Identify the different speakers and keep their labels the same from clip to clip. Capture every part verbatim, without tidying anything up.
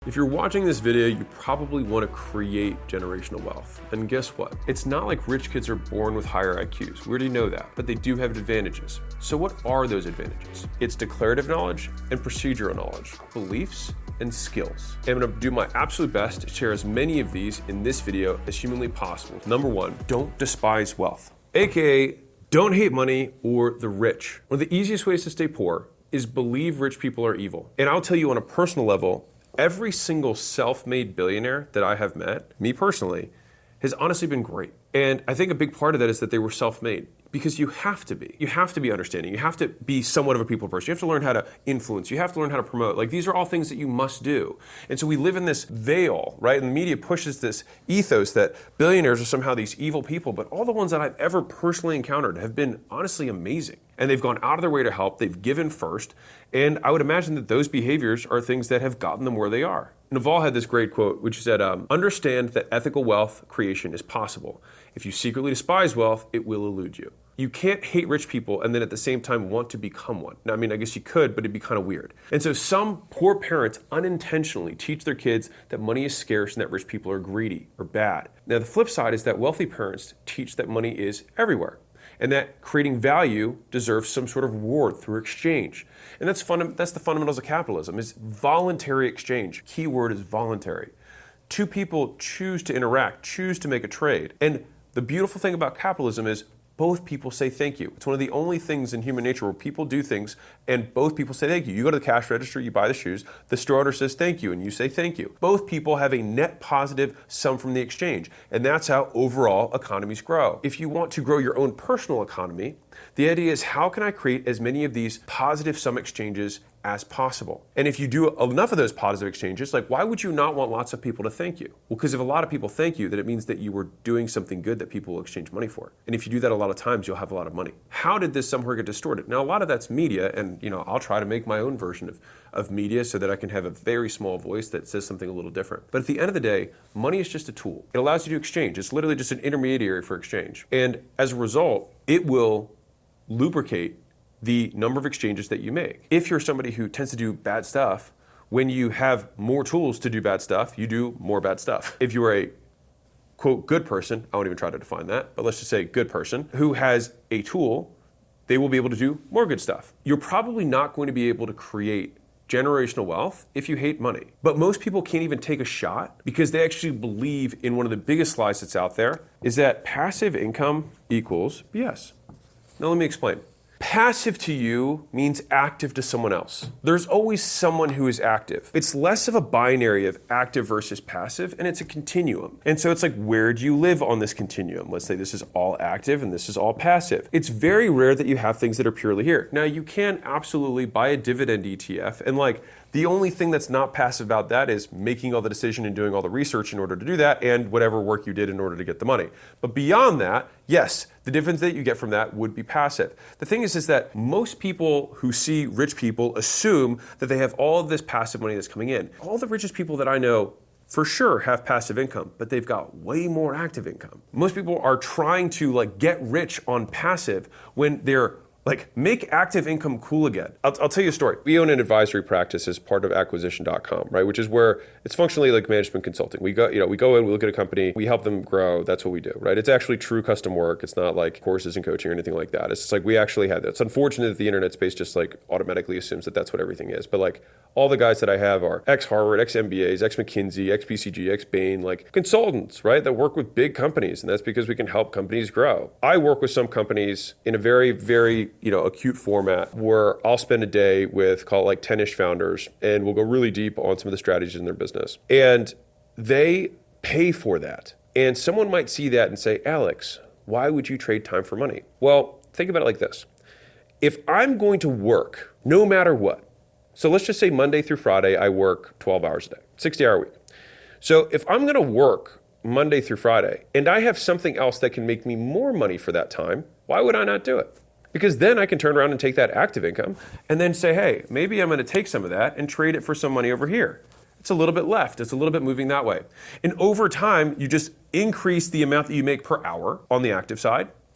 Speaker 1: If you're watching this video, you probably want to create generational wealth. And guess what? It's not like rich kids are born with higher I Qs. We already know that, but they do have advantages. So what are those advantages? It's declarative knowledge and procedural knowledge, beliefs, and skills. And I'm gonna do my absolute best to share as many of these in this video as humanly possible. Number one, don't despise wealth, A K A don't hate money or the rich. One of the easiest ways to stay poor is believe rich people are evil. And I'll tell you on a personal level, every single self-made billionaire that I have met, me personally, has honestly been great. And I think a big part of that is that they were self-made. Because you have to be. You have to be understanding. You have to be somewhat of a people person. You have to learn how to influence. You have to learn how to promote. Like, these are all things that you must do. And so we live in this veil, right? And the media pushes this ethos that billionaires are somehow these evil people. But all the ones that I've ever personally encountered have been honestly amazing. And they've gone out of their way to help. They've given first. And I would imagine that those behaviors are things that have gotten them where they are. Naval had this great quote, which said, um, understand that ethical wealth creation is possible. If you secretly despise wealth, it will elude you. You can't hate rich people and then at the same time want to become one. Now, I mean, I guess you could, but it'd be kind of weird. And so some poor parents unintentionally teach their kids that money is scarce and that rich people are greedy or bad. Now, the flip side is that wealthy parents teach that money is everywhere and that creating value deserves some sort of reward through exchange. And that's funda- that's the fundamentals of capitalism, is voluntary exchange. Key word is voluntary. Two people choose to interact, choose to make a trade. And the beautiful thing about capitalism is both people say thank you. It's one of the only things in human nature where people do things and both people say thank you. You go to the cash register, you buy the shoes, the store owner says thank you and you say thank you. Both people have a net positive sum from the exchange. And that's how overall economies grow. If you want to grow your own personal economy, the idea is how can I create as many of these positive sum exchanges as possible? And if you do enough of those positive exchanges, like why would you not want lots of people to thank you? Well, because if a lot of people thank you, then it means that you were doing something good that people will exchange money for. And if you do that a lot of times, you'll have a lot of money. How did this somewhere get distorted? Now, a lot of that's media, and you know, I'll try to make my own version of, of media so that I can have a very small voice that says something a little different. But at the end of the day, money is just a tool. It allows you to exchange. It's literally just an intermediary for exchange. And as a result, it will lubricate the number of exchanges that you make. If you're somebody who tends to do bad stuff, when you have more tools to do bad stuff, you do more bad stuff. If you are a, quote, good person, I won't even try to define that, but let's just say good person, who has a tool, they will be able to do more good stuff. You're probably not going to be able to create generational wealth if you hate money. But most people can't even take a shot because they actually believe in one of the biggest lies that's out there, is that passive income equals B S. Now let me explain. Passive to you means active to someone else. There's always someone who is active. It's less of a binary of active versus passive, and it's a continuum. And so it's like, where do you live on this continuum? Let's say this is all active and this is all passive. It's very rare that you have things that are purely here. Now, you can absolutely buy a dividend E T F, and like, the only thing that's not passive about that is making all the decision and doing all the research in order to do that and whatever work you did in order to get the money. But beyond that, yes, the difference that you get from that would be passive. The thing is, is that most people who see rich people assume that they have all of this passive money that's coming in. All the richest people that I know for sure have passive income, but they've got way more active income. Most people are trying to like get rich on passive when they're like, make active income cool again. I'll, I'll tell you a story. We own an advisory practice as part of acquisition dot com, right? Which is where it's functionally like management consulting. We go, you know, we go in, we look at a company, we help them grow. That's what we do, right? It's actually true custom work. It's not like courses and coaching or anything like that. It's just like we actually have that. It's unfortunate that the internet space just like automatically assumes that that's what everything is. But like all the guys that I have are ex-Harvard, ex-M B As, ex-McKinsey, ex-P C G, ex-Bain, like consultants, right? That work with big companies. And that's because we can help companies grow. I work with some companies in a very, very, you know, acute form format where I'll spend a day with, call it like ten-ish founders, and we'll go really deep on some of the strategies in their business. And they pay for that. And someone might see that and say, Alex, why would you trade time for money? Well, think about it like this. If I'm going to work no matter what, so let's just say Monday through Friday, I work twelve hours a day, sixty hour week. So if I'm going to work Monday through Friday and I have something else that can make me more money for that time, why would I not do it? Because then I can turn around and take that active income and then say, hey, maybe I'm going to take some of that and trade it for some money over here. It's a little bit left. It's a little bit moving that way. And over time, you just increase the amount that you make per hour on the active side.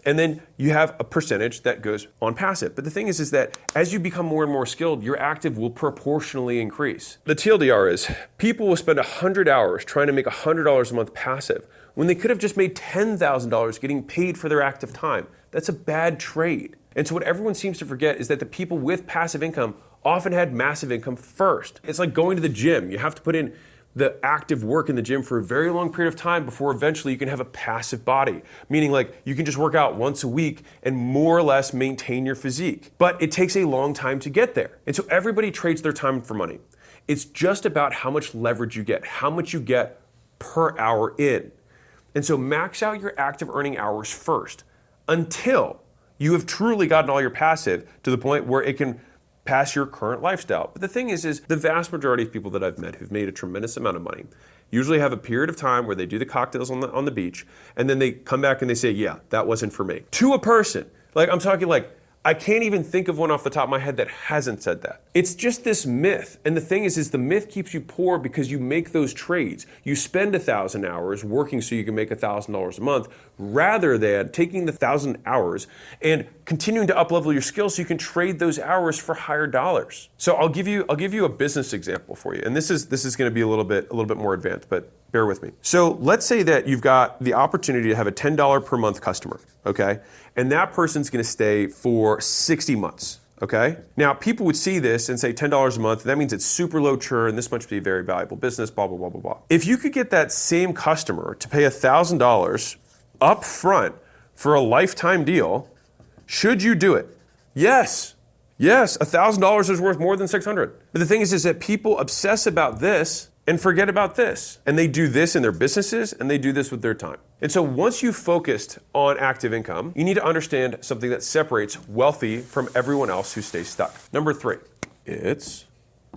Speaker 1: And then you have a percentage that goes on passive. But the thing is, is that as you become more and more skilled, your active will proportionally increase. The T L D R is people will spend one hundred hours trying to make one hundred dollars a month passive when they could have just made ten thousand dollars getting paid for their active time. That's a bad trade. And so what everyone seems to forget is that the people with passive income often had massive income first. It's like going to the gym. You have to put in the active work in the gym for a very long period of time before eventually you can have a passive body. Meaning like you can just work out once a week and more or less maintain your physique. But it takes a long time to get there. And so everybody trades their time for money. It's just about how much leverage you get, how much you get per hour in. And so max out your active earning hours first until you have truly gotten all your passive to the point where it can pass your current lifestyle. But the thing is, is the vast majority of people that I've met who've made a tremendous amount of money usually have a period of time where they do the cocktails on the on the beach, and then they come back and they say, yeah, that wasn't for me. To a person. Like, I'm talking like, I can't even think of one off the top of my head that hasn't said that. It's just this myth. And the thing is, is the myth keeps you poor because you make those trades. You spend a thousand hours working so you can make a thousand dollars a month rather than taking the thousand hours and continuing to up-level your skills so you can trade those hours for higher dollars. So I'll give you I'll give you a business example for you. And this is this is going to be a little bit a little bit more advanced, but bear with me. So let's say that you've got the opportunity to have a ten dollars per month customer, okay? And that person's going to stay for sixty months, okay? Now, people would see this and say ten dollars a month, that means it's super low churn, this must be a very valuable business, blah, blah, blah, blah, blah. If you could get that same customer to pay one thousand dollars up front for a lifetime deal, should you do it? Yes. Yes, one thousand dollars is worth more than six hundred dollars. But the thing is, is that people obsess about this and forget about this. And they do this in their businesses, and they do this with their time. And so once you've focused on active income, you need to understand something that separates wealthy from everyone else who stays stuck. Number three, it's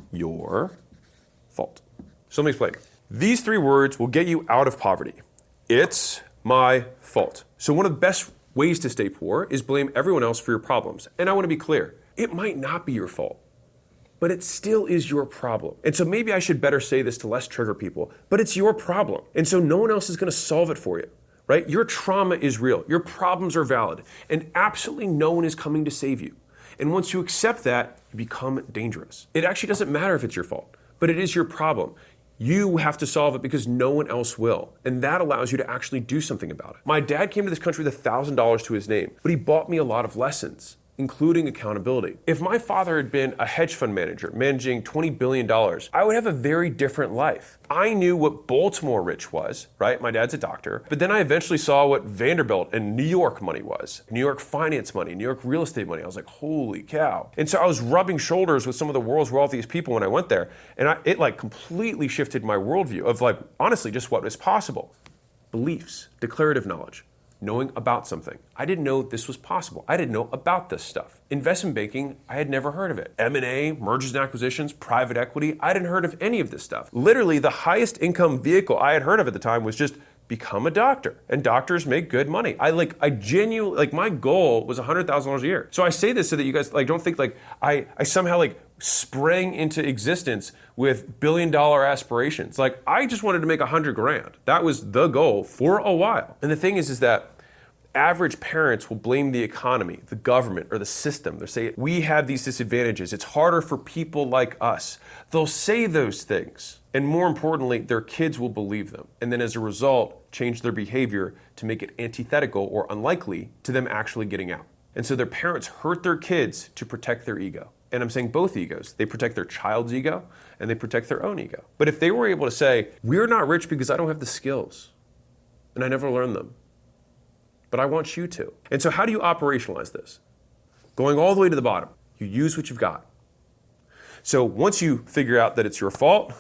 Speaker 1: your fault. So let me explain. These three words will get you out of poverty. It's my fault. So one of the best ways to stay poor is blame everyone else for your problems. And I want to be clear, it might not be your fault, but it still is your problem. And so maybe I should better say this to less trigger people, but it's your problem. And so no one else is going to solve it for you, right? Your trauma is real. Your problems are valid. And absolutely no one is coming to save you. And once you accept that, you become dangerous. It actually doesn't matter if it's your fault, but it is your problem. You have to solve it because no one else will. And that allows you to actually do something about it. My dad came to this country with one thousand dollars to his name, but he bought me a lot of lessons, including accountability. If my father had been a hedge fund manager managing twenty billion dollars, I would have a very different life. I knew what Baltimore rich was, right? My dad's a doctor. But then I eventually saw what Vanderbilt and New York money was. New York finance money, New York real estate money. I was like, holy cow. And so I was rubbing shoulders with some of the world's wealthiest people when I went there. And I, it like completely shifted my worldview of like, honestly, just what was possible. Beliefs, declarative knowledge. Knowing about something. I didn't know this was possible. I didn't know about this stuff. Investment banking, I had never heard of it. M and A, mergers and acquisitions, private equity, I didn't heard of any of this stuff. Literally, the highest income vehicle I had heard of at the time was just become a doctor. And doctors make good money. I like, I genuinely, like my goal was one hundred thousand dollars a year. So I say this so that you guys like don't think like I, I somehow like sprang into existence with billion dollar aspirations. Like I just wanted to make a hundred grand. That was the goal for a while. And the thing is, is that average parents will blame the economy, the government, or the system. They'll say, we have these disadvantages. It's harder for people like us. They'll say those things. And more importantly, their kids will believe them. And then as a result, change their behavior to make it antithetical or unlikely to them actually getting out. And so their parents hurt their kids to protect their ego. And I'm saying both egos. They protect their child's ego and they protect their own ego. But if they were able to say, we're not rich because I don't have the skills and I never learned them, but I want you to. And so how do you operationalize this? Going all the way to the bottom, you use what you've got. So once you figure out that it's your fault,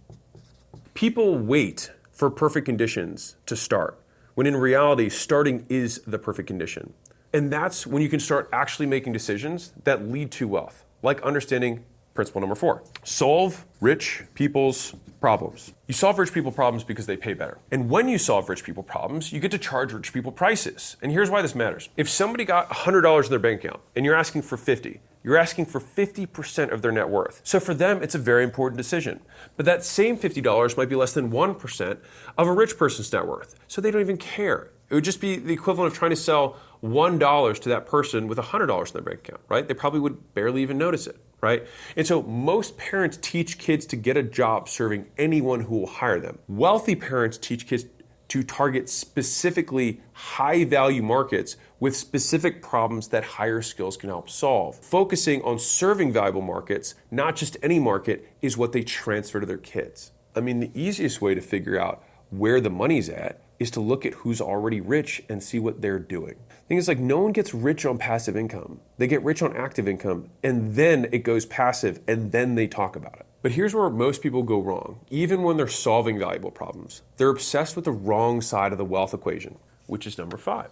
Speaker 1: people wait for perfect conditions to start, when in reality, starting is the perfect condition. And that's when you can start actually making decisions that lead to wealth, like understanding principle number four. Solve rich people's problems. You solve rich people problems because they pay better. And when you solve rich people problems, you get to charge rich people prices. And here's why this matters. If somebody got one hundred dollars in their bank account and you're asking for fifty, you're asking for fifty percent of their net worth. So for them, it's a very important decision. But that same fifty dollars might be less than one percent of a rich person's net worth. So they don't even care. It would just be the equivalent of trying to sell one dollar to that person with one hundred dollars in their bank account, right? They probably would barely even notice it, right? And so most parents teach kids to get a job serving anyone who will hire them. Wealthy parents teach kids to target specifically high-value markets with specific problems that higher skills can help solve. Focusing on serving valuable markets, not just any market, is what they transfer to their kids. I mean, the easiest way to figure out where the money's at is to look at who's already rich and see what they're doing. The thing is, like, no one gets rich on passive income. They get rich on active income, and then it goes passive, and then they talk about it. But here's where most people go wrong. Even when they're solving valuable problems, they're obsessed with the wrong side of the wealth equation, which is number five.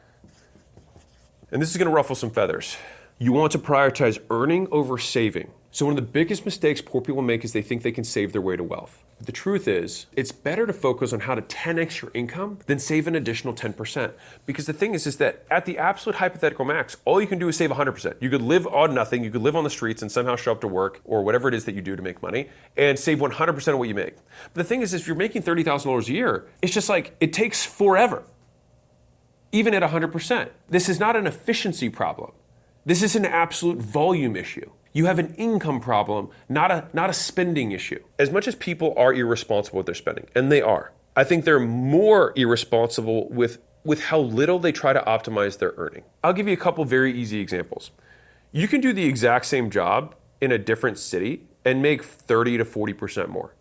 Speaker 1: And this is going to ruffle some feathers. You want to prioritize earning over saving. So one of the biggest mistakes poor people make is they think they can save their way to wealth. But the truth is, it's better to focus on how to ten x your income than save an additional ten percent. Because the thing is, is that at the absolute hypothetical max, all you can do is save one hundred percent. You could live on nothing, you could live on the streets and somehow show up to work or whatever it is that you do to make money and save one hundred percent of what you make. But the thing is, if you're making thirty thousand dollars a year, it's just like, it takes forever. Even at one hundred percent. This is not an efficiency problem. This is an absolute volume issue. You have an income problem, not a not a spending issue. As much as people are irresponsible with their spending, and they are, I think they're more irresponsible with, with how little they try to optimize their earning. I'll give you a couple very easy examples. You can do the exact same job in a different city and make thirty to forty percent more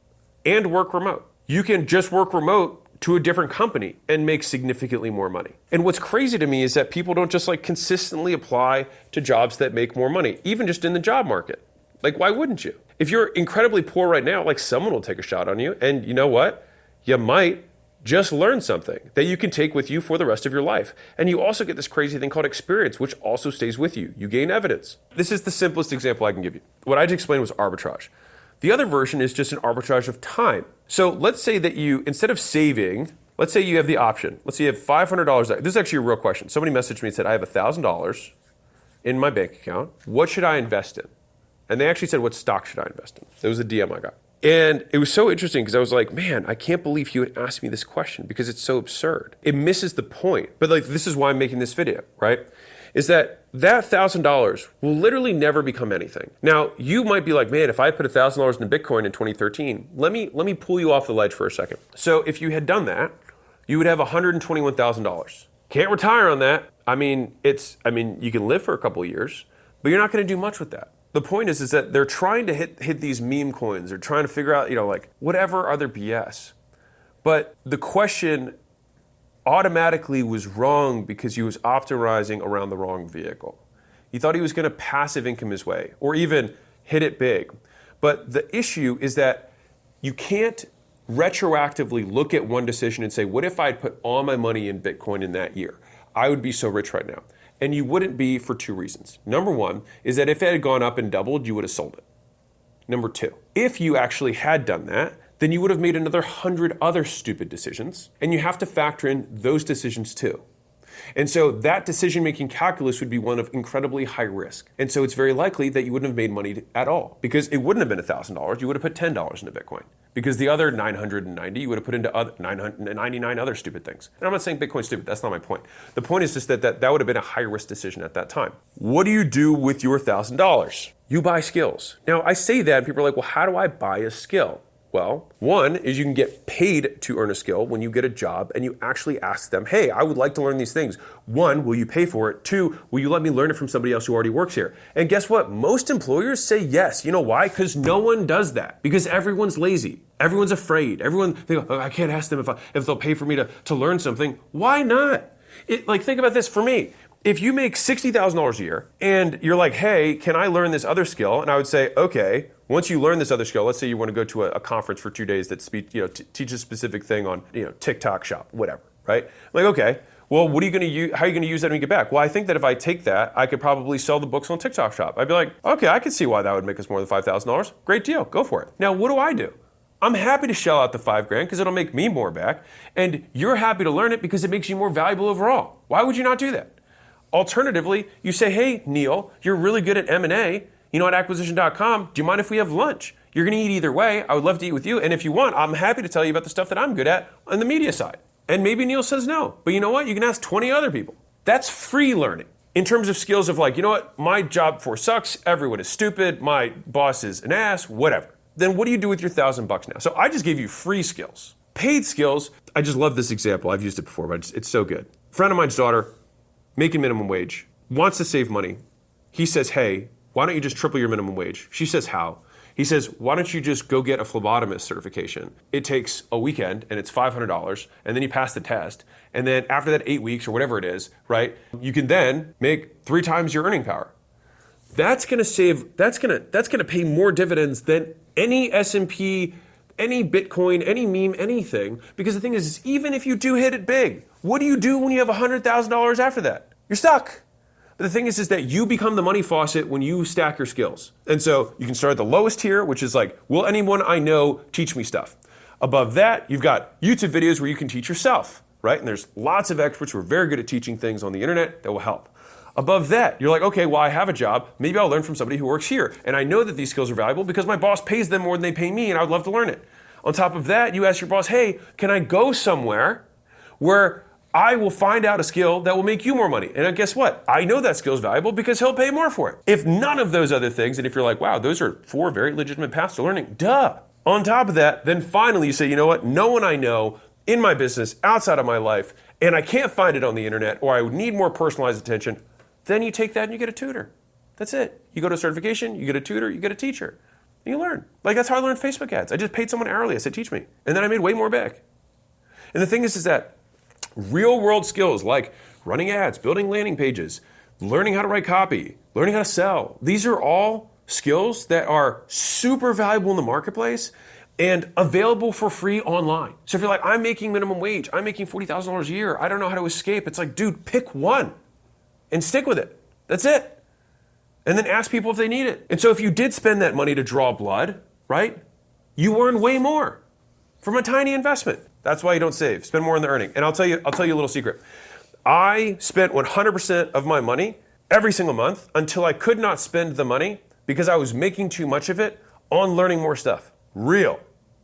Speaker 1: and work remote. You can just work remote to a different company and make significantly more money. And what's crazy to me is that people don't just like consistently apply to jobs that make more money, even just in the job market. Like, why wouldn't you? If you're incredibly poor right now, like, someone will take a shot on you. And you know what? You might just learn something that you can take with you for the rest of your life. And you also get this crazy thing called experience, which also stays with you. You gain evidence. This is the simplest example I can give you. What I just explained was arbitrage. The other version is just an arbitrage of time. So let's say that you, instead of saving, let's say you have the option. Let's say you have five hundred dollars. This is actually a real question. Somebody messaged me and said, I have one thousand dollars in my bank account. What should I invest in? And they actually said, what stock should I invest in? That was a D M I got. And it was so interesting because I was like, man, I can't believe he would ask me this question because it's so absurd. It misses the point. But like, this is why I'm making this video, right? Is that that one thousand dollars will literally never become anything. Now, you might be like, man, if I put one thousand dollars in Bitcoin in twenty thirteen, let me let me pull you off the ledge for a second. So if you had done that, you would have one hundred twenty-one thousand dollars. Can't retire on that. I mean, it's I mean, you can live for a couple of years, but you're not going to do much with that. The point is, is that they're trying to hit hit these meme coins. They're trying to figure out, you know, like whatever other B S. But the question automatically was wrong because he was optimizing around the wrong vehicle. He thought he was going to passive income his way or even hit it big. But the issue is that you can't retroactively look at one decision and say, what if I'd put all my money in Bitcoin in that year? I would be so rich right now. And you wouldn't be for two reasons. Number one is that if it had gone up and doubled, you would have sold it. Number two, if you actually had done that, then you would have made another hundred other stupid decisions, and you have to factor in those decisions too. And so that decision-making calculus would be one of incredibly high risk. And so it's very likely that you wouldn't have made money at all because it wouldn't have been one thousand dollars. You would have put ten dollars into Bitcoin because the other nine hundred ninety you would have put into other nine hundred ninety-nine other stupid things. And I'm not saying Bitcoin's stupid. That's not my point. The point is just that that, that would have been a high-risk decision at that time. What do you do with your one thousand dollars? You buy skills. Now, I say that, and people are like, well, how do I buy a skill? Well, one is you can get paid to earn a skill when you get a job and you actually ask them, hey, I would like to learn these things. One, will you pay for it? Two, will you let me learn it from somebody else who already works here? And guess what? Most employers say yes. You know why? Because no one does that. Because everyone's lazy. Everyone's afraid. Everyone, they go, oh, I can't ask them if, I, if they'll pay for me to, to learn something. Why not? It, like, think about this for me. If you make sixty thousand dollars a year and you're like, hey, can I learn this other skill? And I would say, okay, once you learn this other skill, let's say you want to go to a, a conference for two days that speak, you know, t- teaches a specific thing on, you know, TikTok shop, whatever, right? Like, okay, well, what are you going to use? How are you going to use that when you get back? Well, I think that if I take that, I could probably sell the books on TikTok shop. I'd be like, okay, I could see why that would make us more than five thousand dollars. Great deal. Go for it. Now, what do I do? I'm happy to shell out the five grand because it'll make me more back. And you're happy to learn it because it makes you more valuable overall. Why would you not do that? Alternatively, you say, hey, Neil, you're really good at M and A. You know, at acquisition dot com, do you mind if we have lunch? You're going to eat either way. I would love to eat with you. And if you want, I'm happy to tell you about the stuff that I'm good at on the media side. And maybe Neil says no. But you know what? You can ask twenty other people. That's free learning. In terms of skills of like, you know what? My job force sucks. Everyone is stupid. My boss is an ass. Whatever. Then what do you do with your thousand bucks now? So I just gave you free skills. Paid skills, I just love this example. I've used it before, but it's, it's so good. Friend of mine's daughter, making minimum wage, wants to save money. He says, hey, why don't you just triple your minimum wage? She says, how? He says, why don't you just go get a phlebotomist certification? It takes a weekend and it's five hundred dollars, and then you pass the test. And then after that eight weeks or whatever it is, right, you can then make three times your earning power. That's gonna save, that's gonna, that's gonna pay more dividends than any S and P, any Bitcoin, any meme, anything. Because the thing is, even if you do hit it big, what do you do when you have one hundred thousand dollars after that? You're stuck. But the thing is, is that you become the money faucet when you stack your skills. And so you can start at the lowest tier, which is like, will anyone I know teach me stuff? Above that, you've got YouTube videos where you can teach yourself, right? And there's lots of experts who are very good at teaching things on the internet that will help. Above that, you're like, okay, well, I have a job. Maybe I'll learn from somebody who works here. And I know that these skills are valuable because my boss pays them more than they pay me, and I would love to learn it. On top of that, you ask your boss, hey, can I go somewhere where I will find out a skill that will make you more money? And guess what? I know that skill is valuable because he'll pay more for it. If none of those other things, and if you're like, wow, those are four very legitimate paths to learning, duh. On top of that, then finally you say, you know what? No one I know in my business, outside of my life, and I can't find it on the internet, or I would need more personalized attention. Then you take that and you get a tutor. That's it. You go to a certification, you get a tutor, you get a teacher. And you learn. Like, that's how I learned Facebook ads. I just paid someone hourly. I said, teach me. And then I made way more back. And the thing is, is that real world skills like running ads, building landing pages, learning how to write copy, learning how to sell, these are all skills that are super valuable in the marketplace and available for free online. So if you're like, I'm making minimum wage, I'm making forty thousand dollars a year, I don't know how to escape. It's like, dude, pick one and stick with it. That's it. And then ask people if they need it. And so if you did spend that money to draw blood, right, you earn way more from a tiny investment. That's why you don't save. Spend more on the earning. And I'll tell you, I'll tell you a little secret. I spent one hundred percent of my money every single month until I could not spend the money because I was making too much of it on learning more stuff. Real.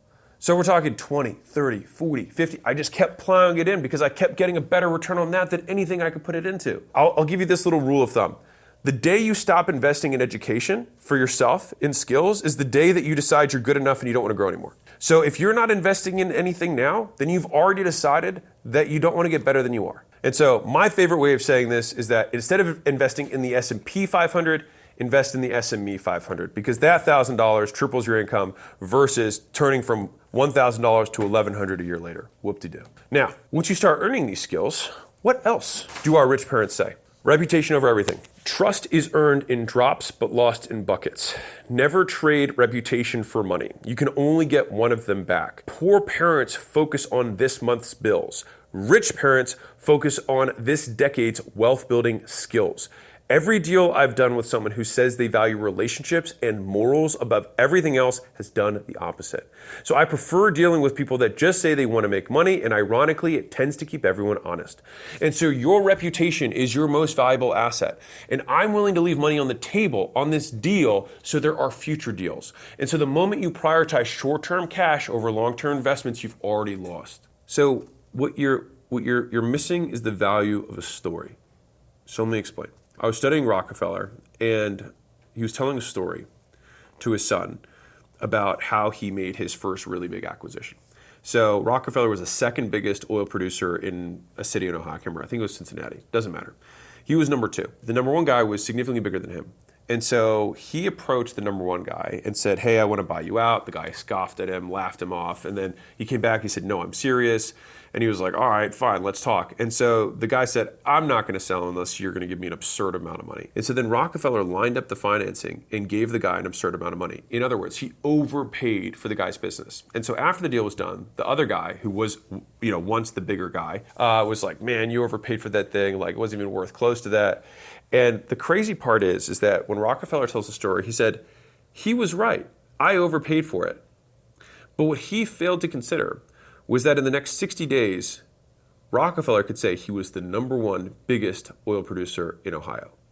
Speaker 1: So we're talking twenty, thirty, forty, fifty. I just kept plowing it in because I kept getting a better return on that than anything I could put it into. I'll, I'll give you this little rule of thumb. The day you stop investing in education for yourself in skills is the day that you decide you're good enough and you don't want to grow anymore. So if you're not investing in anything now, then you've already decided that you don't want to get better than you are. And so my favorite way of saying this is that instead of investing in the S and P five hundred, invest in the S and M five hundred, because that one thousand dollars triples your income versus turning from one thousand dollars to eleven hundred dollars a year later. Whoop-de-doo. Now, once you start earning these skills, what else do our rich parents say? Reputation over everything. Trust is earned in drops but lost in buckets. Never trade reputation for money. You can only get one of them back. Poor parents focus on this month's bills. Rich parents focus on this decade's wealth-building skills. Every deal I've done with someone who says they value relationships and morals above everything else has done the opposite. So I prefer dealing with people that just say they want to make money, and ironically, it tends to keep everyone honest. And so your reputation is your most valuable asset. And I'm willing to leave money on the table on this deal so there are future deals. And so the moment you prioritize short-term cash over long-term investments, you've already lost. So what you're what you're you're missing is the value of a story. So let me explain. I was studying Rockefeller, and he was telling a story to his son about how he made his first really big acquisition. So Rockefeller was the second biggest oil producer in a city in Ohio. I can't remember. I think it was Cincinnati. Doesn't matter. He was number two. The number one guy was significantly bigger than him. And so he approached the number one guy and said, hey, I want to buy you out. The guy scoffed at him, laughed him off. And then he came back. He said, no, I'm serious. And he was like, all right, fine, let's talk. And so the guy said, I'm not going to sell unless you're going to give me an absurd amount of money. And so then Rockefeller lined up the financing and gave the guy an absurd amount of money. In other words, he overpaid for the guy's business. And so after the deal was done, the other guy, who was, you know, once the bigger guy, uh, was like, man, you overpaid for that thing. Like, it wasn't even worth close to that. And the crazy part is, is that when Rockefeller tells the story, he said, he was right. I overpaid for it. But what he failed to consider was that in the next sixty days, Rockefeller could say he was the number one biggest oil producer in Ohio.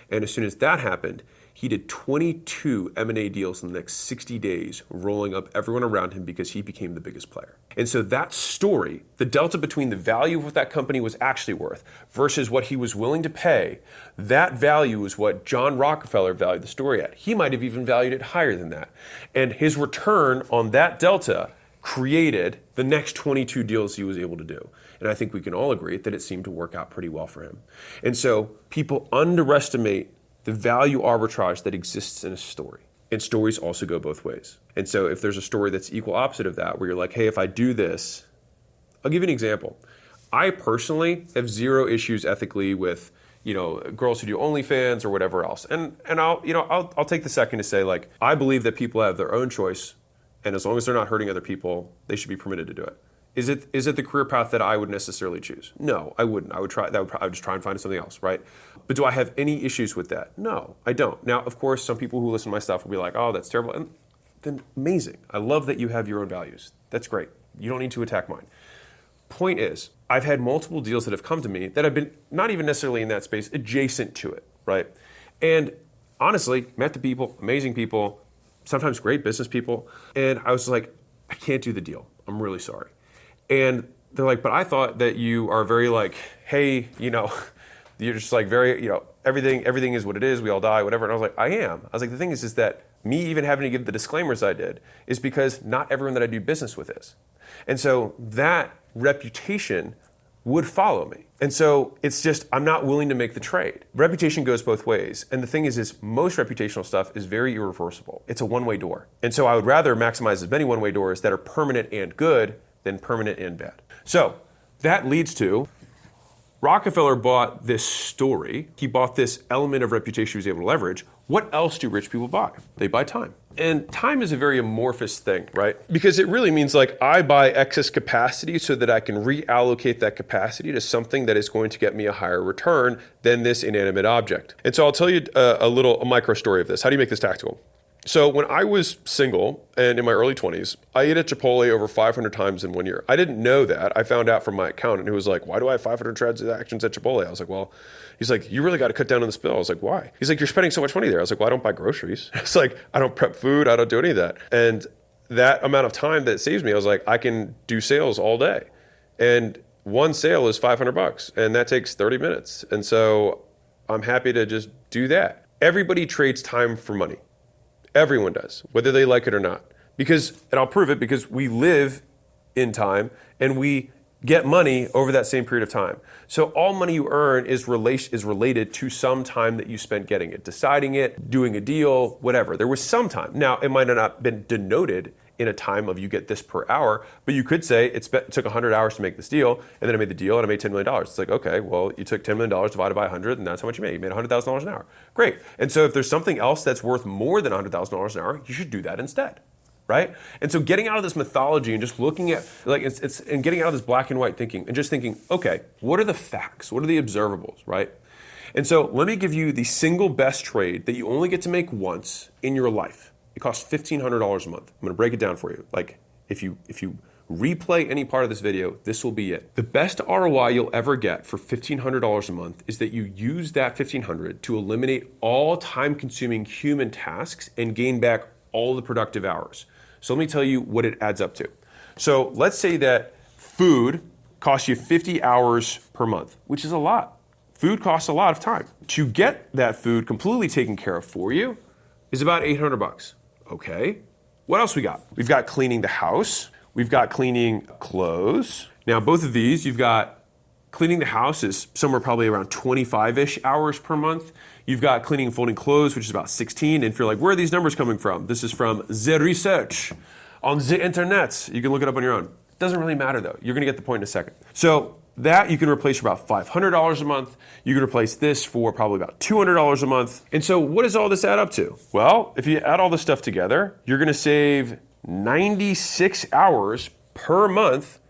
Speaker 1: And as soon as that happened, he did twenty-two M and A deals in the next sixty days, rolling up everyone around him because he became the biggest player. And so that story, the delta between the value of what that company was actually worth versus what he was willing to pay, that value is what John Rockefeller valued the story at. He might have even valued it higher than that. And his return on that delta created the next twenty-two deals he was able to do. And I think we can all agree that it seemed to work out pretty well for him. And so people underestimate the value arbitrage that exists in a story. And stories also go both ways. And so if there's a story that's equal opposite of that, where you're like, hey, if I do this, I'll give you an example. I personally have zero issues ethically with, you know, girls who do OnlyFans or whatever else. And and I'll, you know, I'll I'll take the second to say, like, I believe that people have their own choice, and as long as they're not hurting other people, they should be permitted to do it. Is it is it the career path that I would necessarily choose? No, I wouldn't. I would try that. Would, I would just try and find something else, right? But do I have any issues with that? No, I don't. Now, of course, some people who listen to my stuff will be like, "Oh, that's terrible." And then amazing. I love that you have your own values. That's great. You don't need to attack mine. Point is, I've had multiple deals that have come to me that have been not even necessarily in that space, adjacent to it, right? And honestly, met the people, amazing people, sometimes great business people, and I was like, I can't do the deal. I'm really sorry. And they're like, but I thought that you are very like, hey, you know, you're just like very, you know, everything everything is what it is, we all die, whatever. And I was like, I am. I was like, the thing is, is that me even having to give the disclaimers I did is because not everyone that I do business with is. And so that reputation would follow me. And so it's just, I'm not willing to make the trade. Reputation goes both ways. And the thing is, is most reputational stuff is very irreversible. It's a one-way door. And so I would rather maximize as many one-way doors that are permanent and good than permanent and bad. So that leads to Rockefeller bought this story. He bought this element of reputation he was able to leverage. What else do rich people buy? They buy time. And time is a very amorphous thing, right? Because it really means like I buy excess capacity so that I can reallocate that capacity to something that is going to get me a higher return than this inanimate object. And so I'll tell you a, a little a micro story of this. How do you make this tactical? So when I was single and in my early twenties, I ate at Chipotle over five hundred times in one year. I didn't know that. I found out from my accountant who was like, why do I have five hundred transactions at Chipotle? I was like, well, he's like, you really got to cut down on this bill. I was like, why? He's like, you're spending so much money there. I was like, well, I don't buy groceries. It's like, I don't prep food. I don't do any of that. And that amount of time that it saves me, I was like, I can do sales all day. And one sale is five hundred bucks and that takes thirty minutes. And so I'm happy to just do that. Everybody trades time for money. Everyone does, whether they like it or not. Because, and I'll prove it, because we live in time and we get money over that same period of time. So all money you earn is relation is related to some time that you spent getting it, deciding it, doing a deal, whatever. There was some time. Now, it might not have been denoted in a time of you get this per hour, but you could say it, spent, it took one hundred hours to make this deal, and then I made the deal and I made ten million dollars. It's like, okay, well, you took ten million dollars divided by one hundred, and that's how much you made. You made one hundred thousand dollars an hour. Great. And so if there's something else that's worth more than one hundred thousand dollars an hour, you should do that instead, right? And so getting out of this mythology and just looking at, like, it's, it's and getting out of this black and white thinking and just thinking, okay, what are the facts? What are the observables, right? And so let me give you the single best trade that you only get to make once in your life. It costs fifteen hundred dollars a month. I'm going to break it down for you. Like, if you if you replay any part of this video, this will be it. The best R O I you'll ever get for fifteen hundred dollars a month is that you use that fifteen hundred dollars to eliminate all time-consuming human tasks and gain back all the productive hours. So let me tell you what it adds up to. So let's say that food costs you fifty hours per month, which is a lot. Food costs a lot of time. To get that food completely taken care of for you is about eight hundred bucks. Okay. What else we got? We've got cleaning the house. We've got cleaning clothes. Now, both of these, you've got cleaning the house is somewhere probably around twenty-five-ish hours per month. You've got cleaning and folding clothes, which is about sixteen. And if you're like, where are these numbers coming from? This is from the research on the internet. You can look it up on your own. It doesn't really matter, though. You're going to get the point in a second. So that you can replace for about five hundred dollars a month. You can replace this for probably about two hundred dollars a month. And so what does all this add up to? Well, if you add all this stuff together, you're going to save ninety-six hours per month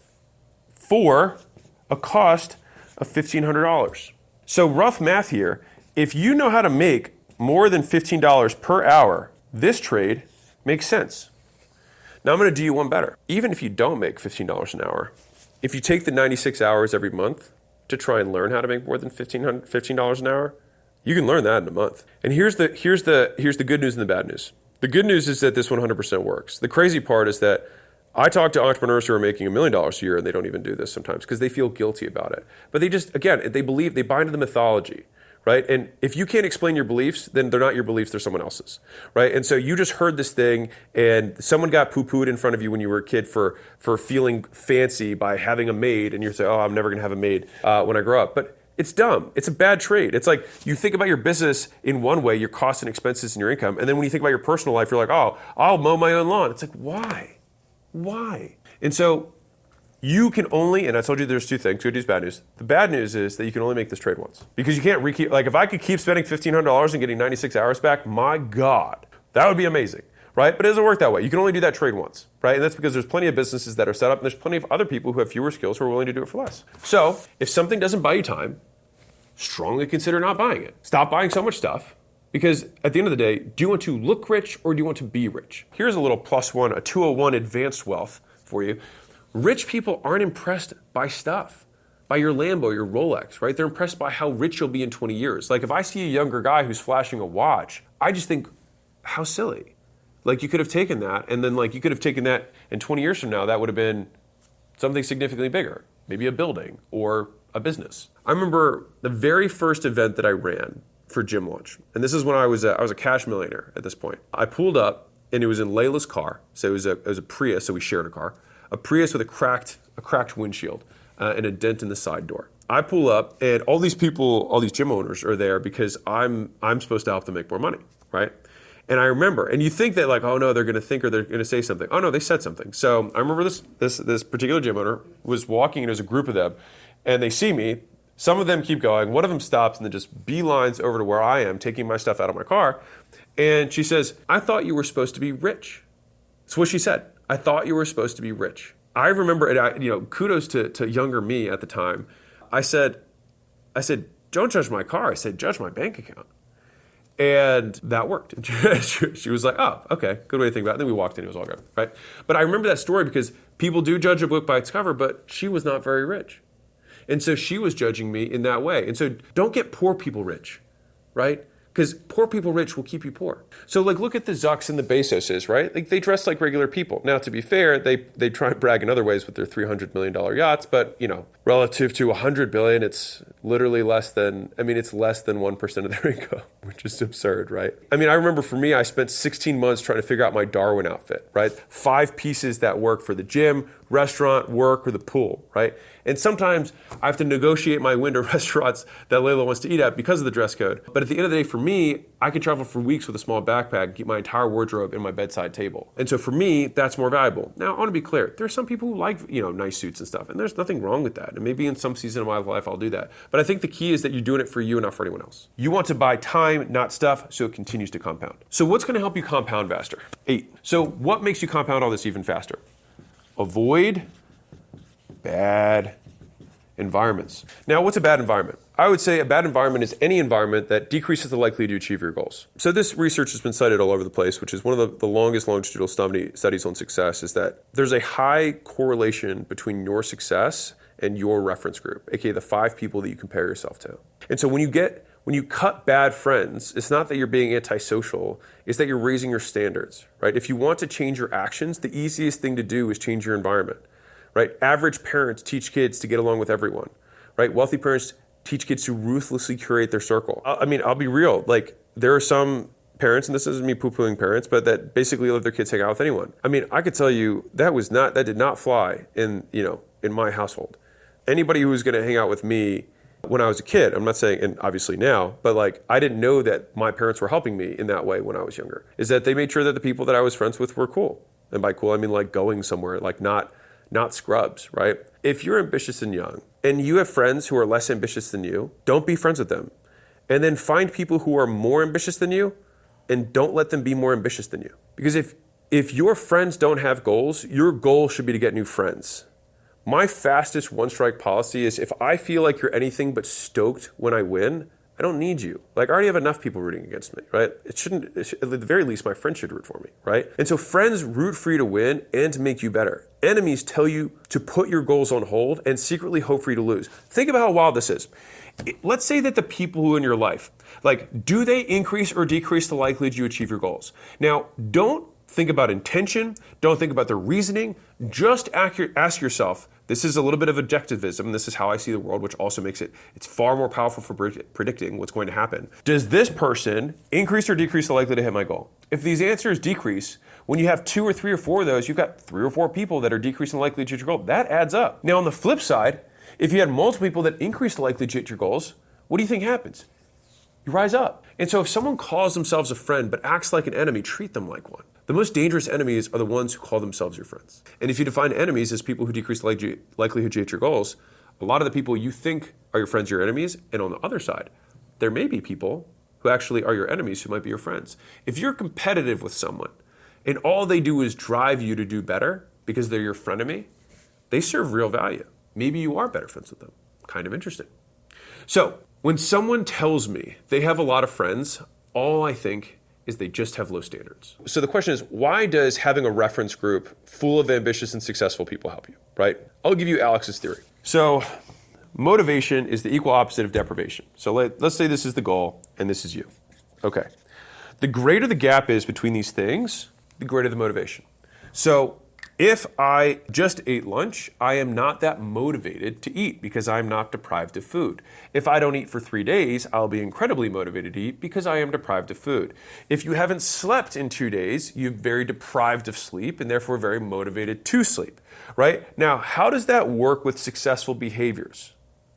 Speaker 1: for a cost of fifteen hundred dollars. So rough math here, if you know how to make more than fifteen dollars per hour, this trade makes sense. Now I'm going to do you one better. Even if you don't make fifteen dollars an hour, if you take the ninety-six hours every month to try and learn how to make more than fifteen dollars an hour, You can learn that in a month. And here's the here's the here's the good news and the bad news. The good news is that this one hundred percent works. The crazy part is that I talk to entrepreneurs who are making a million dollars a year and they don't even do this sometimes because they feel guilty about it. But they just, again, they believe, they buy into the mythology, right? And if you can't explain your beliefs, then they're not your beliefs, they're someone else's, right? And so you just heard this thing and someone got poo-pooed in front of you when you were a kid for for feeling fancy by having a maid, and you're saying, oh, I'm never going to have a maid uh, when I grow up. But it's dumb. It's a bad trade. It's like you think about your business in one way, your costs and expenses and your income, and then when you think about your personal life, you're like, oh, I'll mow my own lawn. It's like, why? Why? And so you can only, and I told you there's two things, good news, bad news. The bad news is that you can only make this trade once. Because you can't re-keep, like if I could keep spending fifteen hundred dollars and getting ninety-six hours back, my God, that would be amazing, right? But it doesn't work that way. You can only do that trade once, right? And that's because there's plenty of businesses that are set up, and there's plenty of other people who have fewer skills who are willing to do it for less. So if something doesn't buy you time, strongly consider not buying it. Stop buying so much stuff. Because at the end of the day, do you want to look rich or do you want to be rich? Here's a little plus one, a two oh one advanced wealth for you. Rich people aren't impressed by stuff, by your Lambo, your Rolex, right? They're impressed by how rich you'll be in twenty years. Like if I see a younger guy who's flashing a watch, I just think, how silly. Like you could have taken that and then like you could have taken that and twenty years from now, that would have been something significantly bigger, maybe a building or a business. I remember the very first event that I ran for Gym Launch. And this is when I was a, I was a cash millionaire at this point. I pulled up and it was in Layla's car. So it was a, it was a Prius, so we shared a car. A Prius with a cracked a cracked windshield uh, and a dent in the side door. I pull up and all these people, all these gym owners are there because I'm I'm supposed to help them make more money, right? And I remember, and you think that like, oh no, they're going to think or they're going to say something. Oh no, they said something. So I remember this this this particular gym owner was walking and there's a group of them and they see me. Some of them keep going. One of them stops and then just beelines over to where I am, taking my stuff out of my car. And she says, I thought you were supposed to be rich. That's what she said. I thought you were supposed to be rich. I remember, and I, you know, kudos to, to younger me at the time. I said, I said, don't judge my car. I said, judge my bank account. And that worked. She was like, oh, okay, good way to think about it. And then we walked in, it was all good, right? But I remember that story because people do judge a book by its cover, but she was not very rich. And so she was judging me in that way. And so don't get poor people rich, right? Because poor people rich will keep you poor. So like look at the Zucks and the Bezoses, right? Like they dress like regular people. Now to be fair, they they try and brag in other ways with their three hundred million dollars yachts, but you know, relative to one hundred billion dollars, it's literally less than, I mean, it's less than one percent of their income, which is absurd, right? I mean, I remember for me, I spent sixteen months trying to figure out my Darwin outfit, right? Five pieces that work for the gym, restaurant, work, or the pool, right? And sometimes I have to negotiate my way to restaurants that Layla wants to eat at because of the dress code. But at the end of the day, for me, I can travel for weeks with a small backpack and keep my entire wardrobe in my bedside table. And so for me, that's more valuable. Now, I want to be clear. There are some people who like, you know, nice suits and stuff, and there's nothing wrong with that. And maybe in some season of my life, I'll do that. But I think the key is that you're doing it for you and not for anyone else. You want to buy time, not stuff, so it continues to compound. So what's going to help you compound faster? Eight. So what makes you compound all this even faster? Avoid bad environments. Now, what's a bad environment? I would say a bad environment is any environment that decreases the likelihood to achieve your goals. So this research has been cited all over the place, which is one of the, the longest longitudinal study, studies on success, is that there's a high correlation between your success and your reference group, aka the five people that you compare yourself to. And so when you get when you cut bad friends, it's not that you're being antisocial, it's that you're raising your standards, right? If you want to change your actions, the easiest thing to do is change your environment. Right? Average parents teach kids to get along with everyone, right? Wealthy parents teach kids to ruthlessly curate their circle. I mean, I'll be real. Like, there are some parents, and this isn't me poo-pooing parents, but that basically let their kids hang out with anyone. I mean, I could tell you that was not, that did not fly in, you know, in my household. Anybody who was going to hang out with me when I was a kid, I'm not saying, and obviously now, but like, I didn't know that my parents were helping me in that way when I was younger, is that they made sure that the people that I was friends with were cool. And by cool, I mean like going somewhere, like not, not scrubs, right? If you're ambitious and young and you have friends who are less ambitious than you, don't be friends with them. And then find people who are more ambitious than you and don't let them be more ambitious than you. Because if if your friends don't have goals, your goal should be to get new friends. My fastest one strike policy is if I feel like you're anything but stoked when I win, I don't need you. Like, I already have enough people rooting against me, right? It shouldn't, it should, at the very least, my friends should root for me, right? And so friends root for you to win and to make you better. Enemies tell you to put your goals on hold and secretly hope for you to lose. Think about how wild this is. Let's say that the people who are in your life, like, do they increase or decrease the likelihood you achieve your goals? Now, don't think about intention. Don't think about the reasoning. Just ask yourself, this is a little bit of objectivism. This is how I see the world, which also makes it, it's far more powerful for predicting what's going to happen. Does this person increase or decrease the likelihood to hit my goal? If these answers decrease, when you have two or three or four of those, you've got three or four people that are decreasing the likelihood to hit your goal. That adds up. Now, on the flip side, if you had multiple people that increase the likelihood to hit your goals, what do you think happens? You rise up. And so if someone calls themselves a friend but acts like an enemy, treat them like one. The most dangerous enemies are the ones who call themselves your friends. And if you define enemies as people who decrease the likelihood to hit your goals, a lot of the people you think are your friends are your enemies. And on the other side, there may be people who actually are your enemies who might be your friends. If you're competitive with someone and all they do is drive you to do better because they're your frenemy, they serve real value. Maybe you are better friends with them. Kind of interesting. So when someone tells me they have a lot of friends, all I think is they just have low standards. So the question is, why does having a reference group full of ambitious and successful people help you, right? I'll give you Alex's theory. So motivation is the equal opposite of deprivation. So let, let's say this is the goal and this is you. Okay. The greater the gap is between these things, the greater the motivation. So if I just ate lunch, I am not that motivated to eat because I'm not deprived of food. If I don't eat for three days, I'll be incredibly motivated to eat because I am deprived of food. If you haven't slept in two days, you're very deprived of sleep and therefore very motivated to sleep, right? Now, how does that work with successful behaviors?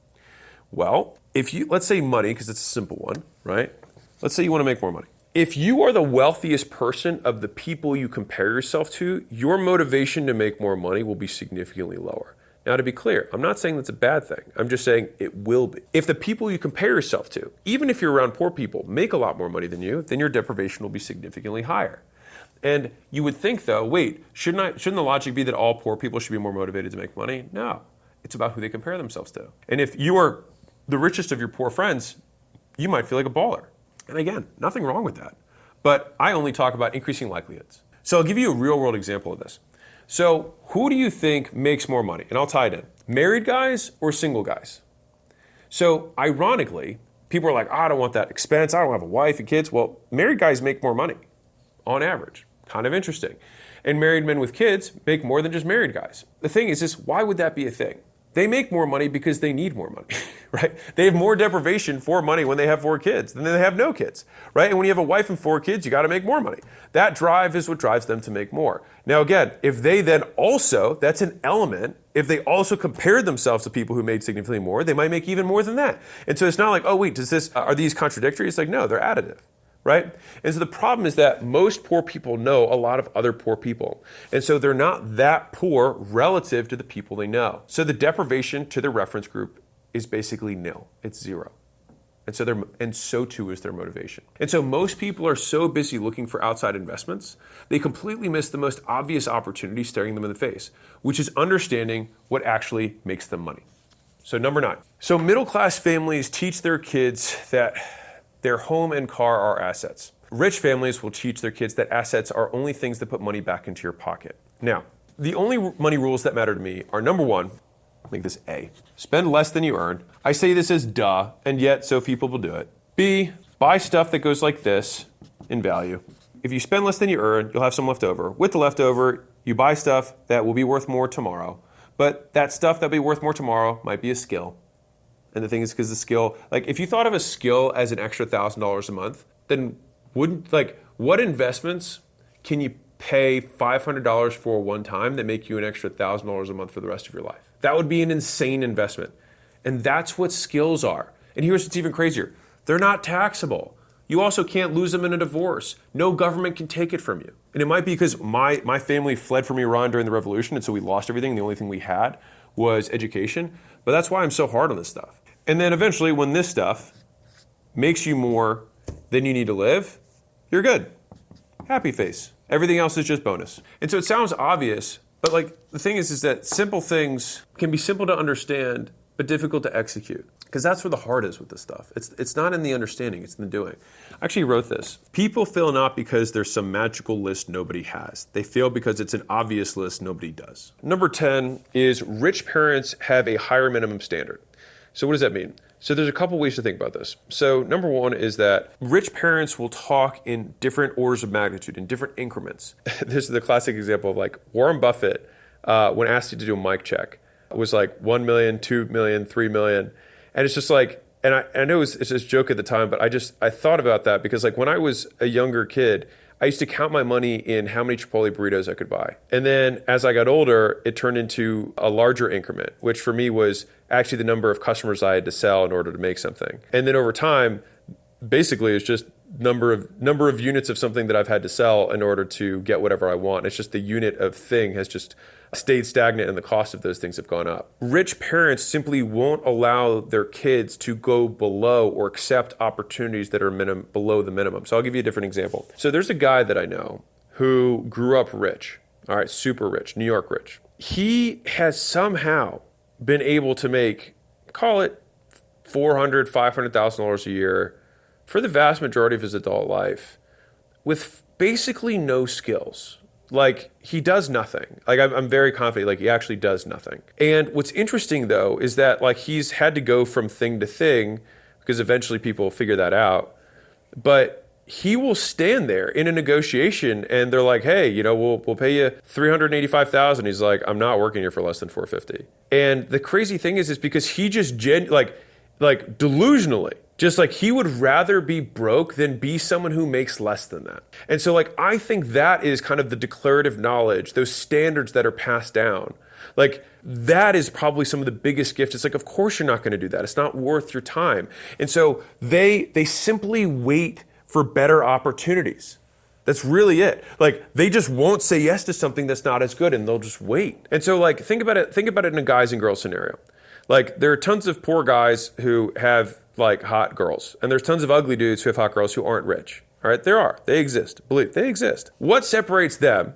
Speaker 1: Well, if you, let's say money, because it's a simple one, right? Let's say you want to make more money. If you are the wealthiest person of the people you compare yourself to, your motivation to make more money will be significantly lower. Now, to be clear, I'm not saying that's a bad thing. I'm just saying it will be. If the people you compare yourself to, even if you're around poor people, make a lot more money than you, then your deprivation will be significantly higher. And you would think, though, wait, shouldn't I, shouldn't the logic be that all poor people should be more motivated to make money? No. It's about who they compare themselves to. And if you are the richest of your poor friends, you might feel like a baller. And again, nothing wrong with that. But I only talk about increasing likelihoods. So I'll give you a real world example of this. So who do you think makes more money? And I'll tie it in. Married guys or single guys? So ironically, people are like, oh, I don't want that expense. I don't have a wife and kids. Well, married guys make more money on average. Kind of interesting. And married men with kids make more than just married guys. The thing is this, why would that be a thing? They make more money because they need more money, right? They have more deprivation for money when they have four kids than they have no kids, right? And when you have a wife and four kids, you got to make more money. That drive is what drives them to make more. Now, again, if they then also, that's an element, if they also compared themselves to people who made significantly more, they might make even more than that. And so it's not like, oh, wait, does this, are these contradictory? It's like, no, they're additive. Right? And so the problem is that most poor people know a lot of other poor people. And so they're not that poor relative to the people they know. So the deprivation to their reference group is basically nil. It's zero. And so they're, and so too is their motivation. And so most people are so busy looking for outside investments, they completely miss the most obvious opportunity staring them in the face, which is understanding what actually makes them money. So number nine. So middle-class families teach their kids that their home and car are assets. Rich families will teach their kids that assets are only things that put money back into your pocket. Now, the only money rules that matter to me are, number one, make this A, spend less than you earn. I say this as duh, and yet so few people do it. B, buy stuff that goes like this in value. If you spend less than you earn, you'll have some left over. With the leftover, you buy stuff that will be worth more tomorrow. But that stuff that will be worth more tomorrow might be a skill. And the thing is, because the skill, like if you thought of a skill as an extra one thousand dollars a month, then wouldn't, like, what investments can you pay five hundred dollars for one time that make you an extra one thousand dollars a month for the rest of your life? That would be an insane investment. And that's what skills are. And here's what's even crazier. They're not taxable. You also can't lose them in a divorce. No government can take it from you. And it might be because my, my family fled from Iran during the revolution, and so we lost everything. The only thing we had was education. But that's why I'm so hard on this stuff. And then eventually, when this stuff makes you more than you need to live, you're good. Happy face. Everything else is just bonus. And so it sounds obvious, but like the thing is, is that simple things can be simple to understand but difficult to execute. Because that's where the heart is with this stuff. It's it's not in the understanding, it's in the doing. I actually wrote this. People fail not because there's some magical list nobody has. They fail because it's an obvious list nobody does. Number ten is rich parents have a higher minimum standard. So what does that mean? So there's a couple ways to think about this. So number one is that rich parents will talk in different orders of magnitude, in different increments. This is the classic example of like Warren Buffett, uh, when asked to do a mic check, was like one million, two million, three million. And it's just like, and I, I know it was, it's just a joke at the time, but I just, I thought about that because like when I was a younger kid, I used to count my money in how many Chipotle burritos I could buy. And then as I got older, it turned into a larger increment, which for me was actually the number of customers I had to sell in order to make something. And then over time, basically it's just number of number of units of something that I've had to sell in order to get whatever I want. It's just the unit of thing has just stayed stagnant and the cost of those things have gone up. Rich parents simply won't allow their kids to go below or accept opportunities that are minim- below the minimum. So I'll give you a different example. So there's a guy that I know who grew up rich, all right, super rich, New York rich. He has somehow been able to make, call it four hundred thousand dollars, five hundred thousand dollars a year for the vast majority of his adult life with basically no skills. Like, he does nothing. Like, I'm, I'm very confident, like, he actually does nothing. And what's interesting, though, is that, like, he's had to go from thing to thing because eventually people will figure that out. But he will stand there in a negotiation and they're like, hey, you know, we'll we'll pay you three hundred eighty-five thousand dollars. He's like, I'm not working here for less than four hundred fifty dollars. And the crazy thing is, is because he just, gen- like, like, delusionally, just like he would rather be broke than be someone who makes less than that. And so like, I think that is kind of the declarative knowledge, those standards that are passed down. Like that is probably some of the biggest gifts. It's like, of course you're not going to do that. It's not worth your time. And so they, they simply wait for better opportunities. That's really it. Like they just won't say yes to something that's not as good and they'll just wait. And so like, think about it, think about it in a guys and girls scenario. Like there are tons of poor guys who have like hot girls. And there's tons of ugly dudes who have hot girls who aren't rich. All right, there are. They exist. Believe they exist. What separates them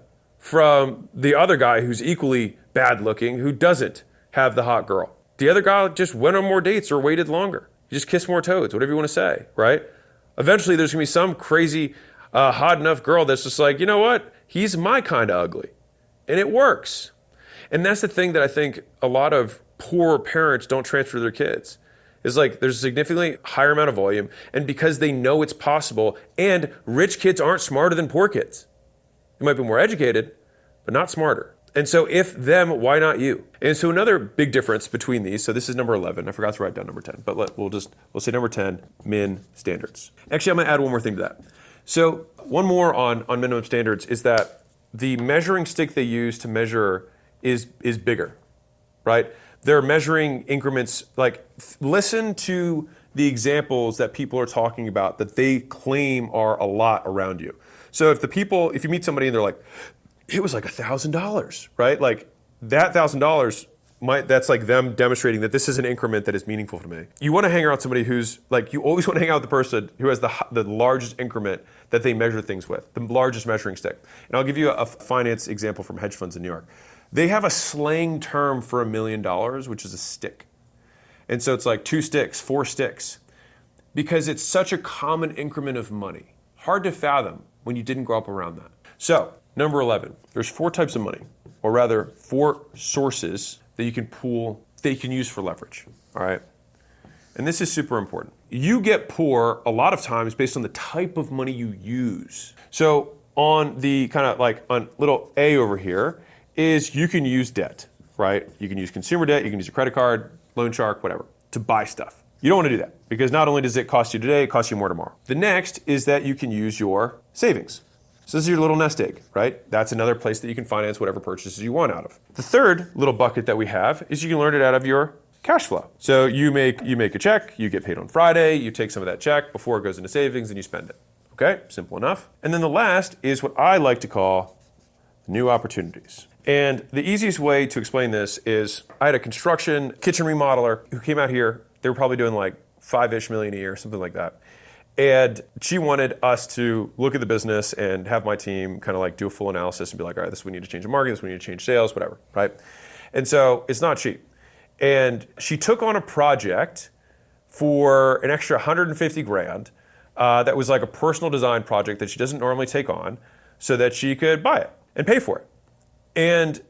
Speaker 1: from the other guy who's equally bad looking, who doesn't have the hot girl? The other guy just went on more dates or waited longer. You just kissed more toads, whatever you want to say, right? Eventually there's going to be some crazy uh, hot enough girl that's just like, you know what? He's my kind of ugly. And it works. And that's the thing that I think a lot of poor parents don't transfer to their kids. Is like there's a significantly higher amount of volume, and because they know it's possible, and rich kids aren't smarter than poor kids. They might be more educated, but not smarter. And so if them, why not you? And so another big difference between these, so this is number eleven. I forgot to write down number ten, but let, we'll just, we'll say number ten, min standards. Actually, I'm gonna add one more thing to that. So one more on, on minimum standards is that the measuring stick they use to measure is, is bigger, right? They're measuring increments, like listen to the examples that people are talking about that they claim are a lot around you. So if the people, if you meet somebody and they're like, it was like a thousand dollars, right? Like that thousand dollars might, that's like them demonstrating that this is an increment that is meaningful to me. You want to hang around with somebody who's like, you always want to hang out with the person who has the the largest increment that they measure things with, the largest measuring stick. And I'll give you a, a finance example from hedge funds in New York. They have a slang term for a million dollars, which is a stick. And so it's like two sticks, four sticks, because it's such a common increment of money. Hard to fathom when you didn't grow up around that. So number eleven, there's four types of money, or rather four sources that you can pool, that you can use for leverage, all right? And this is super important. You get poor a lot of times based on the type of money you use. So on the kind of like on little A over here, is you can use debt, right? You can use consumer debt, you can use your credit card, loan shark, whatever, to buy stuff. You don't want to do that because not only does it cost you today, it costs you more tomorrow. The next is that you can use your savings. So this is your little nest egg, right? That's another place that you can finance whatever purchases you want out of. The third little bucket that we have is you can learn it out of your cash flow. So you make you make a check, you get paid on Friday, you take some of that check before it goes into savings and you spend it. Okay, simple enough. And then the last is what I like to call new opportunities. And the easiest way to explain this is I had a construction kitchen remodeler who came out here. They were probably doing like five-ish million a year, something like that. And she wanted us to look at the business and have my team kind of like do a full analysis and be like, all right, this we need to change the market, this we need to change sales, whatever, right? And so it's not cheap. And she took on a project for an extra one hundred fifty grand uh, that was like a personal design project that she doesn't normally take on so that she could buy it and pay for it. And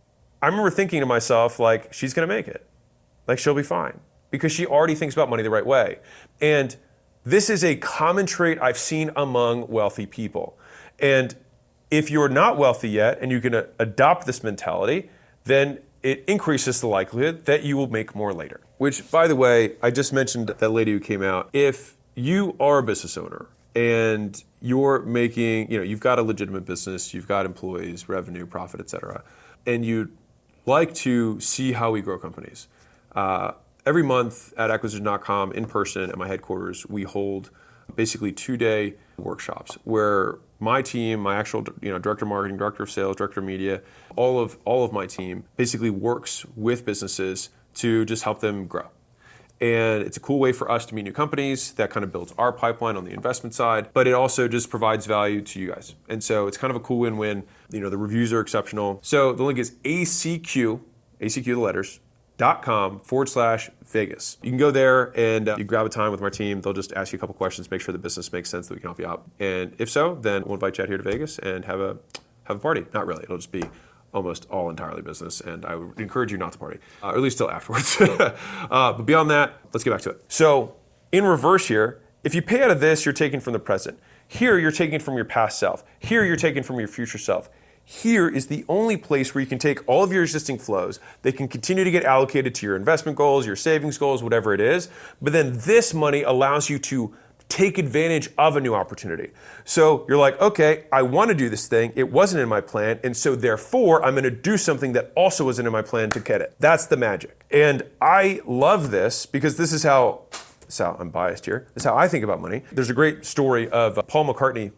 Speaker 1: I remember thinking to myself, like, she's going to make it. Like, she'll be fine because she already thinks about money the right way. And this is a common trait I've seen among wealthy people. And if you're not wealthy yet and you can uh, adopt this mentality, then it increases the likelihood that you will make more later. Which, by the way, I just mentioned that lady who came out. If you are a business owner and you're making, you know, you've got a legitimate business, you've got employees, revenue, profit, et cetera, and you'd like to see how we grow companies. Uh, every month at acquisition dot com in person at my headquarters, we hold basically two-day workshops where my team, my actual you know, director of marketing, director of sales, director of media, all of all of my team basically works with businesses to just help them grow. And it's a cool way for us to meet new companies. That kind of builds our pipeline on the investment side, but it also just provides value to you guys. And so it's kind of a cool win-win. You know, the reviews are exceptional. So the link is A C Q, A C Q the letters, dot com forward slash Vegas. You can go there and uh, you grab a time with my team. They'll just ask you a couple questions, make sure the business makes sense, that we can help you out. And if so, then we'll invite you out here to Vegas and have a have a party. Not really. It'll just be almost all entirely business, and I would encourage you not to party, uh, or at least till afterwards. uh, but beyond that, let's get back to it. So in reverse here, if you pay out of this, you're taking from the present. Here, you're taking from your past self. Here, you're taking from your future self. Here is the only place where you can take all of your existing flows. They can continue to get allocated to your investment goals, your savings goals, whatever it is. But then this money allows you to take advantage of a new opportunity. So you're like, okay, I want to do this thing. It wasn't in my plan. And so therefore, I'm going to do something that also wasn't in my plan to get it. That's the magic. And I love this because this is how, this is how I'm biased here. This is how I think about money. There's a great story of Paul McCartney,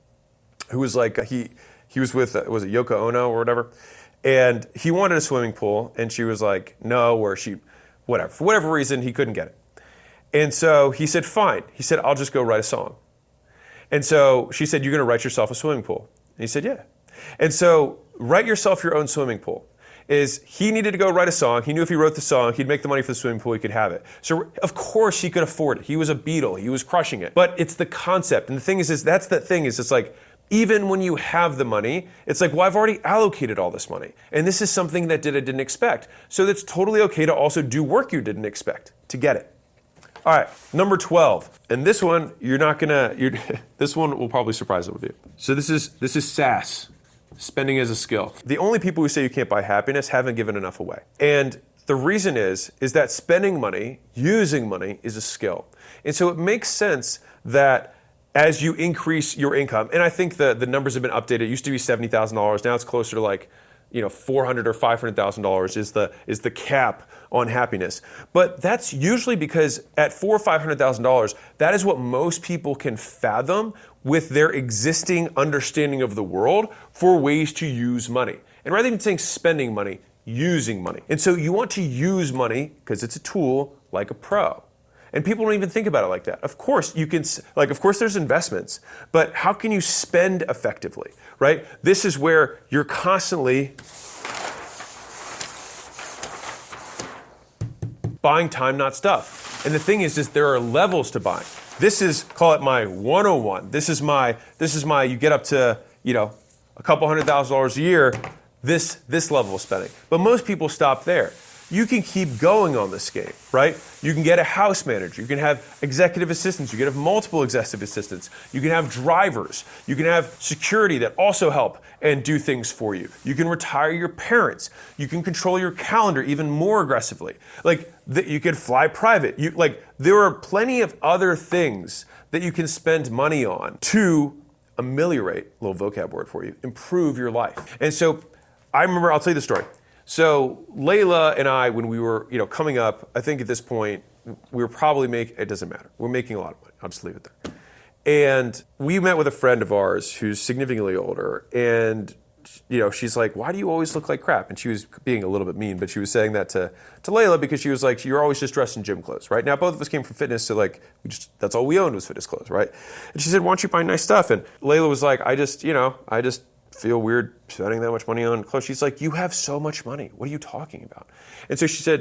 Speaker 1: who was like, he he was with, was it Yoko Ono or whatever? And he wanted a swimming pool. And she was like, no, or she, whatever. For whatever reason, he couldn't get it. And so he said, fine. He said, I'll just go write a song. And so she said, you're going to write yourself a swimming pool. And he said, yeah. And so write yourself your own swimming pool. Is he needed to go write a song. He knew if he wrote the song, he'd make the money for the swimming pool, he could have it. So of course he could afford it. He was a Beatle. He was crushing it. But it's the concept. And the thing is, is that's the thing is it's like, even when you have the money, it's like, well, I've already allocated all this money. And this is something that I didn't expect. So that's totally okay to also do work you didn't expect to get it. All right, number twelve. And this one, you're not gonna, you're, this one will probably surprise some of you. So this is this is S A S, spending as a skill. The only people who say you can't buy happiness haven't given enough away. And the reason is, is that spending money, using money, is a skill. And so it makes sense that as you increase your income, and I think the, the numbers have been updated. It used to be seventy thousand dollars. Now it's closer to like, you know, four hundred thousand dollars or five hundred thousand dollars is the is the cap on happiness. But that's usually because at four or five hundred thousand dollars, that is what most people can fathom with their existing understanding of the world for ways to use money. And rather than saying spending money, using money. And so you want to use money because it's a tool like a pro. And people don't even think about it like that. Of course, you can, like, of course there's investments, but how can you spend effectively, right? This is where you're constantly buying time, not stuff. And the thing is, is there are levels to buying. This is, call it my one oh one. This is my, this is my, you get up to, you know, a couple hundred thousand dollars a year, this, this level of spending. But most people stop there. You can keep going on this game, right? You can get a house manager. You can have executive assistants. You can have multiple executive assistants. You can have drivers. You can have security that also help and do things for you. You can retire your parents. You can control your calendar even more aggressively. Like the, you can fly private. You like there are plenty of other things that you can spend money on to ameliorate, a little vocab word for you, improve your life. And so I remember, I'll tell you the story. So Layla and I, when we were, you know, coming up, I think at this point, we were probably making, it doesn't matter. We're making a lot of money. I'll just leave it there. And we met with a friend of ours who's significantly older. And, you know, she's like, why do you always look like crap? And she was being a little bit mean, but she was saying that to, to Layla because she was like, you're always just dressed in gym clothes, right? Now, both of us came from fitness, so like, we just, that's all we owned was fitness clothes, right? And she said, why don't you buy nice stuff? And Layla was like, I just, you know, I just, feel weird spending that much money on clothes. She's like, you have so much money. What are you talking about? And so she said,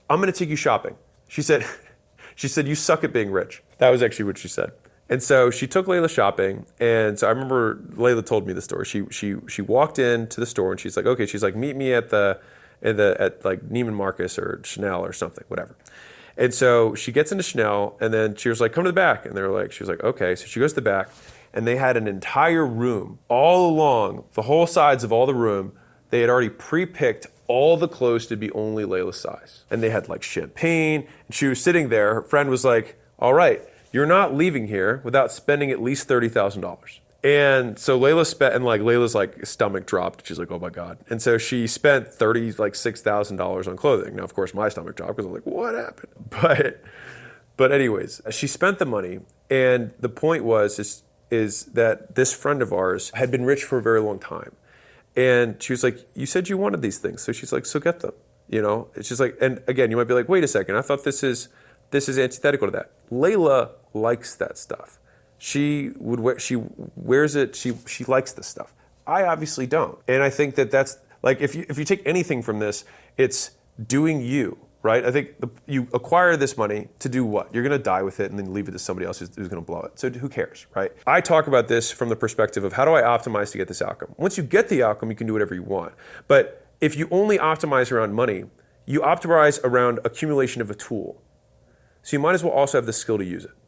Speaker 1: I'm going to take you shopping. She said, she said, you suck at being rich. That was actually what she said. And so she took Layla shopping, and so I remember Layla told me the story. She she she walked into the store, and she's like, okay, she's like, meet me at the, at the at like Neiman Marcus or Chanel or something, whatever. And so she gets into Chanel, and then she was like, come to the back. And they were like, she was like, okay. So she goes to the back, and they had an entire room all along, the whole sides of all the room. They had already pre-picked all the clothes to be only Layla's size. And they had like champagne, and she was sitting there. Her friend was like, all right, you're not leaving here without spending at least thirty thousand dollars. And so Layla spent, and like Layla's like stomach dropped. She's like, oh my God. And so she spent thirty, like six thousand dollars on clothing. Now, of course, my stomach dropped because I'm like, what happened? But, but anyways, she spent the money. And the point was, is, is that this friend of ours had been rich for a very long time. And she was like, you said you wanted these things. So she's like, so get them, you know? It's just like, and again, you might be like, wait a second. I thought this is, this is antithetical to that. Layla likes that stuff. She would wear, she wears it. She she likes this stuff. I obviously don't, and I think that that's like if you if you take anything from this, it's doing you, right? I think the, you acquire this money to do what? You're going to die with it and then leave it to somebody else who's, who's going to blow it. So who cares, right? I talk about this from the perspective of how do I optimize to get this outcome. Once you get the outcome, you can do whatever you want. But if you only optimize around money, you optimize around accumulation of a tool. So you might as well also have the skill to use it.